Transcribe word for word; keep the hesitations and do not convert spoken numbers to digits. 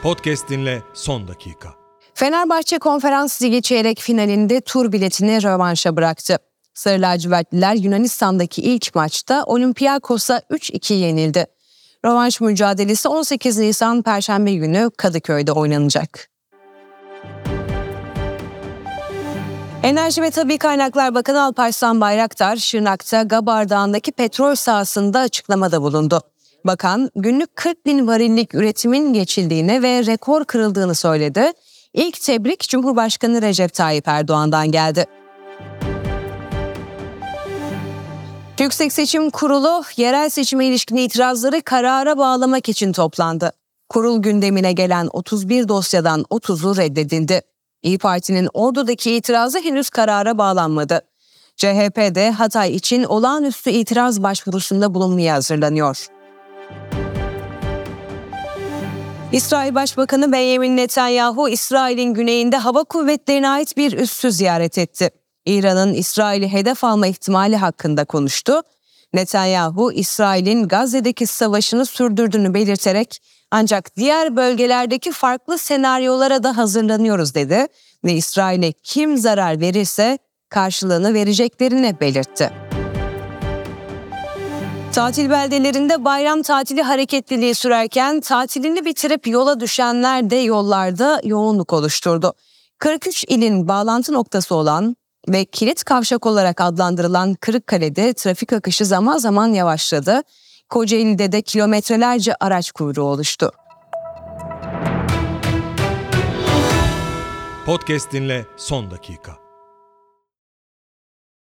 Podcast dinle son dakika. Fenerbahçe Konferans Ligi çeyrek finalinde tur biletini rövanşa bıraktı. Sarı lacivertliler Yunanistan'daki ilk maçta Olympiakos'a üç iki yenildi. Rövanş mücadelesi on sekiz Nisan Perşembe günü Kadıköy'de oynanacak. Enerji ve Tabii Kaynaklar Bakanı Alparslan Bayraktar, Şırnak'ta Gabar Dağı'ndaki petrol sahasında açıklamada bulundu. Bakan, günlük kırk bin varillik üretimin geçildiğini ve rekor kırıldığını söyledi. İlk tebrik Cumhurbaşkanı Recep Tayyip Erdoğan'dan geldi. Yüksek Seçim Kurulu, yerel seçime ilişkin itirazları karara bağlamak için toplandı. Kurul gündemine gelen otuz bir dosyadan otuzu reddedildi. İYİ Parti'nin Ordu'daki itirazı henüz karara bağlanmadı. C H P de Hatay için olağanüstü itiraz başvurusunda bulunmaya hazırlanıyor. İsrail Başbakanı Benjamin Netanyahu, İsrail'in güneyinde hava kuvvetlerine ait bir üssü ziyaret etti. İran'ın İsrail'i hedef alma ihtimali hakkında konuştu. Netanyahu, İsrail'in Gazze'deki savaşını sürdürdüğünü belirterek ancak diğer bölgelerdeki farklı senaryolara da hazırlanıyoruz dedi ve İsrail'e kim zarar verirse karşılığını vereceklerini belirtti. Tatil beldelerinde bayram tatili hareketliliği sürerken tatilini bitirip yola düşenler de yollarda yoğunluk oluşturdu. kırk üç ilin bağlantı noktası olan ve kilit kavşak olarak adlandırılan Kırıkkale'de trafik akışı zaman zaman yavaşladı. Kocaeli'de de kilometrelerce araç kuyruğu oluştu. Podcast dinle son dakika.